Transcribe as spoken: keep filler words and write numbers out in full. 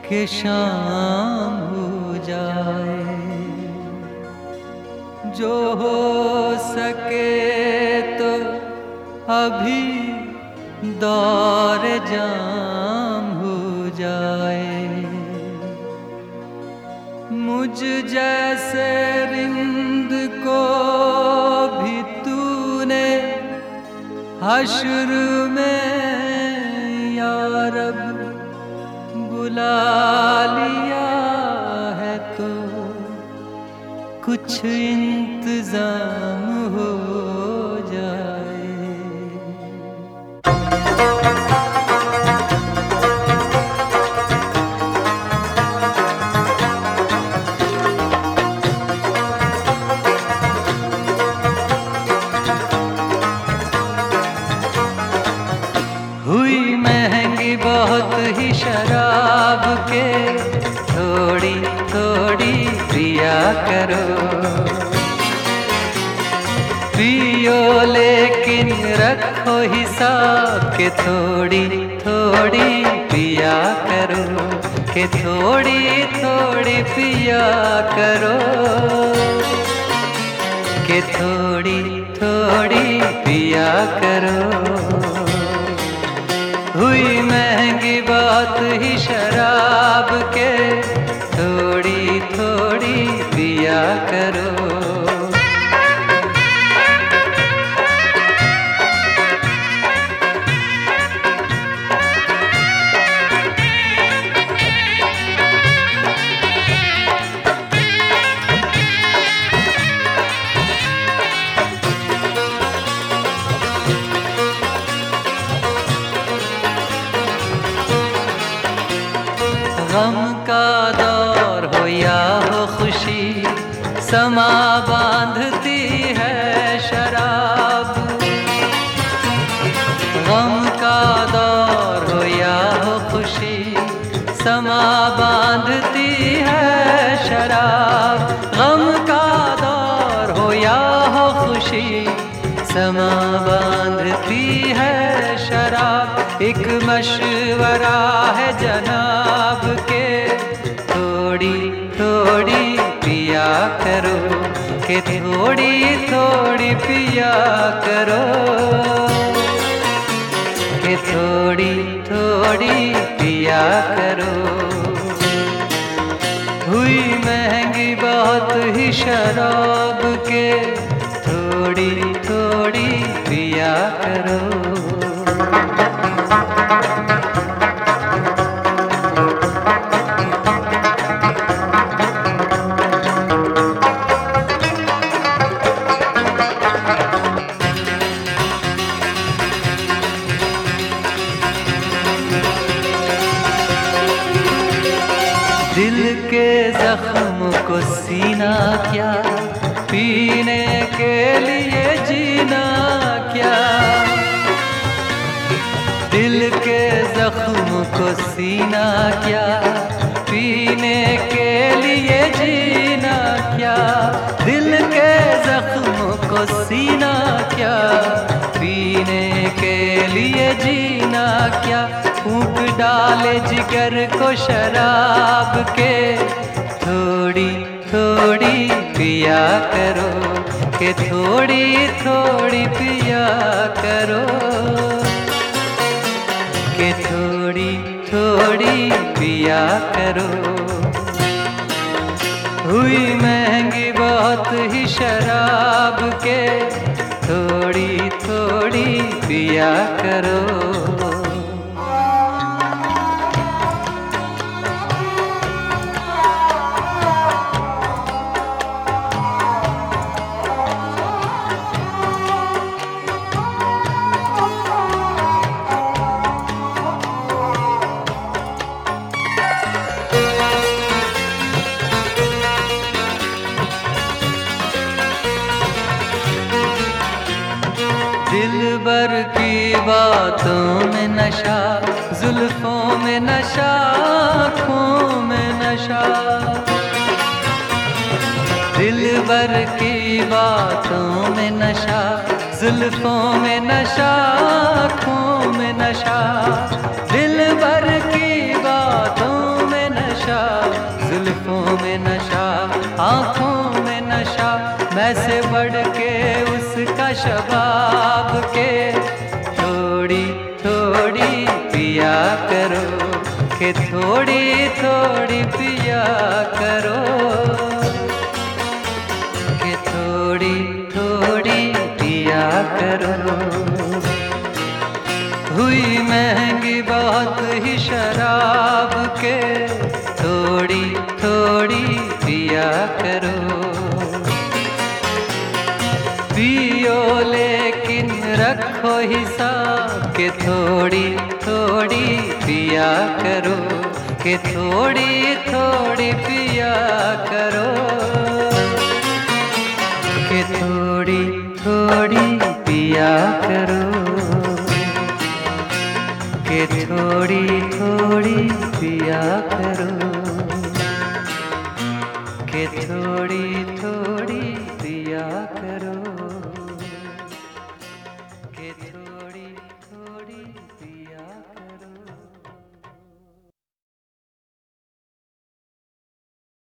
कि शाम हो जाए। जो हो सके तो अभी दौर जाम हो जाए। मुझ जैसे रिंद को भी तूने हश्र में या रब बुला लिया है तो कुछ इंतजाम हो जाए। हुई महंगी बहुत ही शराब के थोड़ी थोड़ी पिया करो। पियो लेकिन रखो हिसाब के थोड़ी थोड़ी पिया करो, के थोड़ी थोड़ी पिया करो, के थोड़ी थोड़ी पिया करो। हुई महंगी बात ही शराब के थोड़ी थोड़ी पिया करो। गम का दौर हो या हो खुशी, समा बांधती है शराब। गम का दौर हो या हो खुशी, समा बांधती है शराब। गम का दौर हो या हो खुशी, समा बांधती है शराब। एक मशवरा है जनाब के थोड़ी थोड़ी पिया करो, के थोड़ी थोड़ी पिया करो, के थोड़ी थोड़ी पिया करो। हुई महंगी बहुत ही शराब के थोड़ी थोड़ी पिया करो। दिल के जख्म को सीना क्या, पीने के लिए जीना क्या। दिल के जख्म को सीना क्या, पीने के लिए जीना क्या। दिल के जख्म को सीना क्या, पीने के लिए जीना क्या। फूंक डाले जिगर को शराब के थोड़ी थोड़ी पिया करो, के थोड़ी थोड़ी पिया करो, के थोड़ी थोड़ी पिया करो। हुई महंगी बहुत ही शराब के थोड़ी थोड़ी पिया करो। दिलबर की बातों में नशा, जुल्फों में नशा, आँखों में नशा। दिलबर की बातों में नशा, जुल्फों में नशा, आँखों में नशा। दिलबर की बातों में नशा, वैसे बढ़ के उसका शबाब के थोड़ी थोड़ी पिया करो, के थोड़ी थोड़ी पिया करो, के थोड़ी थोड़ी पिया करो। हुई महंगी बहुत ही शराब के थोड़ी थोड़ी पिया करो। पियो लेकिन रखो हिसाब के थोड़ी थोड़ी पिया करो, के थोड़ी थोड़ी पिया करो, के थोड़ी थोड़ी पिया करो, के थोड़ी थोड़ी पिया करो, के थोड़ी थोड़ी